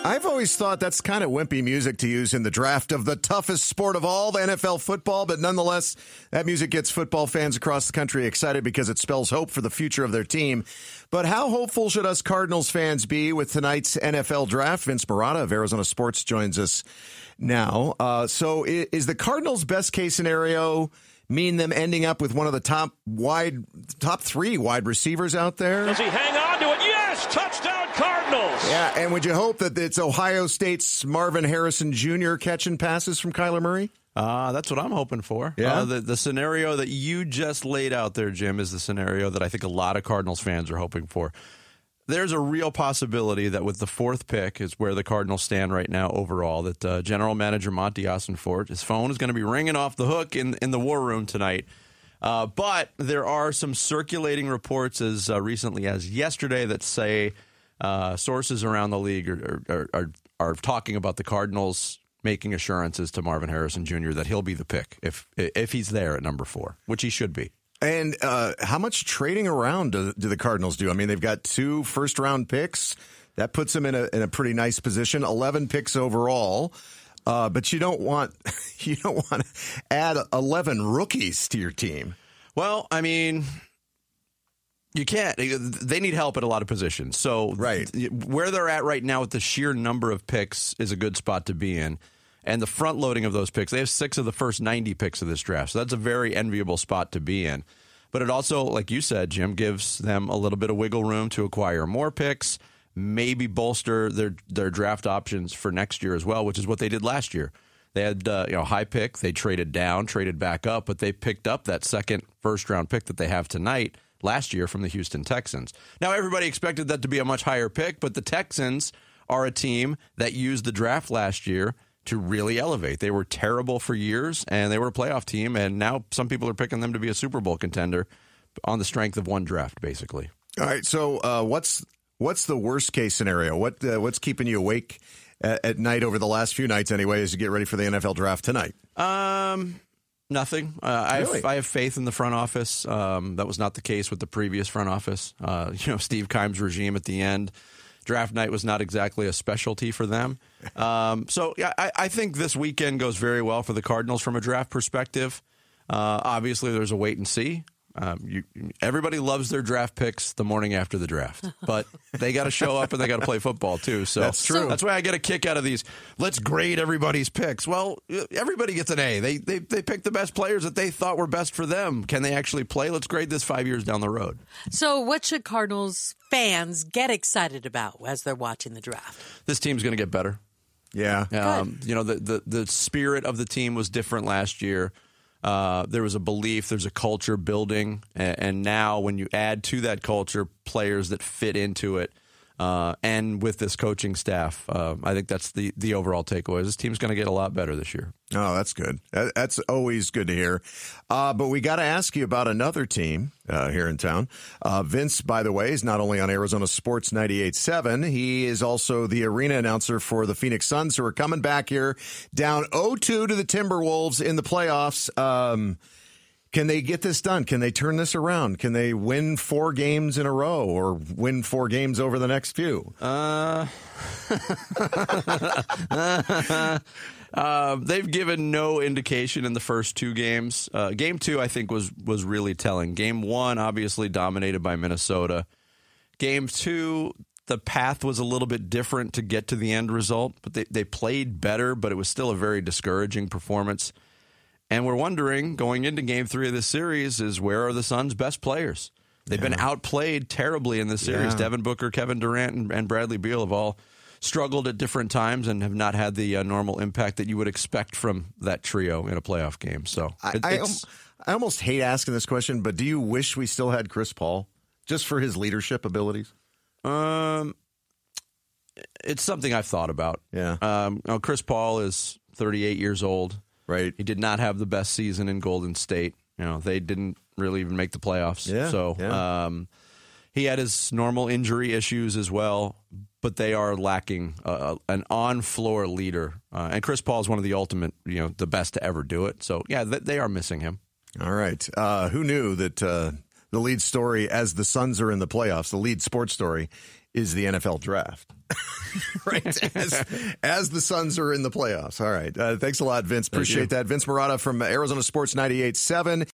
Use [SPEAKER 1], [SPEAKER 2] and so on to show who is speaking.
[SPEAKER 1] I've always thought that's kind of wimpy music to use in the draft of the toughest sport of all, the NFL football, but nonetheless, that music gets football fans across the country excited because it spells hope for the future of their team. But how hopeful should us Cardinals fans be with tonight's NFL draft? Vince Marotta of Arizona Sports joins us now. So is the Cardinals' best case scenario mean them ending up with one of the top three wide receivers out there?
[SPEAKER 2] Does he hang on to it? Yes! Touchdown Cardinals!
[SPEAKER 1] Yeah, and would you hope that it's Ohio State's Marvin Harrison Jr. catching passes from Kyler Murray?
[SPEAKER 3] That's what I'm hoping for.
[SPEAKER 1] Yeah.
[SPEAKER 3] The scenario that you just laid out there, Jim, is the scenario that I think a lot of Cardinals fans are hoping for. There's a real possibility that with the fourth pick is where the Cardinals stand right now overall, that General Manager Monty Ossenfort, his phone is going to be ringing off the hook in the war room tonight. But there are some circulating reports as recently as yesterday that say sources around the league are talking about the Cardinals making assurances to Marvin Harrison Jr. that he'll be the pick if he's there at number 4, which he should be.
[SPEAKER 1] And how much trading around do the Cardinals do? I mean, they've got 2 first-round picks. That puts them in a pretty nice position. 11 picks overall. But you don't want to add 11 rookies to your team.
[SPEAKER 3] Well, I mean, you can't. They need help at a lot of positions. So
[SPEAKER 1] right.
[SPEAKER 3] Where they're at right now with the sheer number of picks is a good spot to be in. And the front loading of those picks, they have 6 of the first 90 picks of this draft. So that's a very enviable spot to be in. But it also, like you said, Jim, gives them a little bit of wiggle room to acquire more picks, maybe bolster their draft options for next year as well, which is what they did last year. They had high pick. They traded down, traded back up, but they picked up that second first-round pick that they have tonight last year from the Houston Texans. Now, everybody expected that to be a much higher pick, but the Texans are a team that used the draft last year to really elevate. They were terrible for years, and they were a playoff team, and now some people are picking them to be a Super Bowl contender on the strength of one draft, basically.
[SPEAKER 1] All right, so what's the worst-case scenario? What's keeping you awake at night over the last few nights anyway as you get ready for the NFL draft tonight?
[SPEAKER 3] Nothing.
[SPEAKER 1] Really?
[SPEAKER 3] I have faith in the front office. That was not the case with the previous front office. Steve Keim's regime at the end. Draft night was not exactly a specialty for them. I think this weekend goes very well for the Cardinals from a draft perspective. Obviously, there's a wait and see. Everybody loves their draft picks the morning after the draft, but they got to show up and they got to play football too. So
[SPEAKER 1] that's true.
[SPEAKER 3] That's why I get a kick out of these. Let's grade everybody's picks. Well, everybody gets an A. They pick the best players that they thought were best for them. Can they actually play? Let's grade this 5 years down the road.
[SPEAKER 4] So what should Cardinals fans get excited about as they're watching the draft?
[SPEAKER 3] This team's going to get better.
[SPEAKER 1] Yeah.
[SPEAKER 3] The spirit of the team was different last year. There was a belief, there's a culture building, and now when you add to that culture players that fit into it, and with this coaching staff, I think that's the overall takeaway. This team's going to get a lot better this year.
[SPEAKER 1] Oh, that's good. That's always good to hear. But we got to ask you about another team here in town. Vince, by the way, is not only on Arizona Sports 98.7, he is also the arena announcer for the Phoenix Suns, who are coming back here down 0-2 to the Timberwolves in the playoffs. Can they get this done? Can they turn this around? Can they win 4 games in a row or win 4 games over the next few?
[SPEAKER 3] They've given no indication in the first 2 games. Game 2, I think, was really telling. Game 1, obviously dominated by Minnesota. Game 2, the path was a little bit different to get to the end result, but they played better, but it was still a very discouraging performance. And we're wondering, going into Game 3 of this series, is where are the Suns' best players? They've been outplayed terribly in this series.
[SPEAKER 1] Yeah.
[SPEAKER 3] Devin Booker, Kevin Durant, and Bradley Beal have all struggled at different times and have not had the normal impact that you would expect from that trio in a playoff game. So
[SPEAKER 1] I almost hate asking this question, but do you wish we still had Chris Paul just for his leadership abilities?
[SPEAKER 3] It's something I've thought about.
[SPEAKER 1] Yeah.
[SPEAKER 3] Chris Paul is 38 years old.
[SPEAKER 1] Right.
[SPEAKER 3] He did not have the best season in Golden State. They didn't really even make the playoffs.
[SPEAKER 1] Yeah.
[SPEAKER 3] So he had his normal injury issues as well, but they are lacking an on-floor leader. And Chris Paul is one of the ultimate, the best to ever do it. So, yeah, they are missing him.
[SPEAKER 1] All right. Who knew that the lead story as the Suns are in the playoffs, the lead sports story, is the NFL draft. Right? As the Suns are in the playoffs. All right. Thanks a lot, Vince. Appreciate that. Vince Marotta from Arizona Sports 98.7.